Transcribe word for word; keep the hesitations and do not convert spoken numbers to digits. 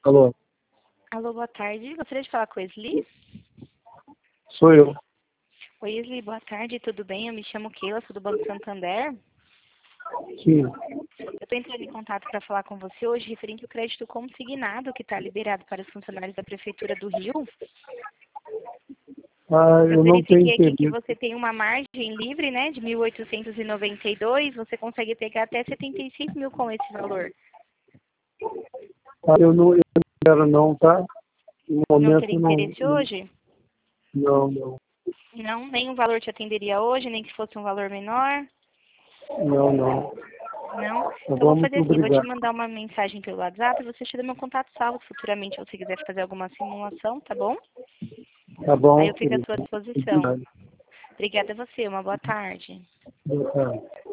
Alô, Alô, boa tarde. Gostaria de falar com a Esli? sou eu. Oi, Esli, boa tarde, tudo bem? Eu me chamo Keila, sou do Banco Santander. Sim. Eu estou entrando em contato para falar com você hoje referente ao crédito consignado que está liberado para os funcionários da Prefeitura do Rio. Ah, Eu eu não tenho verifiquei aqui que interesse. você tem uma margem livre, né, de mil oitocentos e noventa e dois. Você consegue pegar até setenta e seis mil com esse valor. Ah, eu não, eu não quero não, tá? No Não momento teria não, interesse hoje? não, não, Não, nenhum valor te atenderia hoje, nem que fosse um valor menor? não, não. Não? Tá Então eu vou bom, fazer muito assim, vou te obrigado. mandar uma mensagem pelo WhatsApp e você tira meu contato salvo futuramente, se você quiser fazer alguma simulação, tá bom? Tá Aí bom, eu fico à querido. sua disposição. Obrigado. Obrigada a você, uma boa tarde. Boa tarde.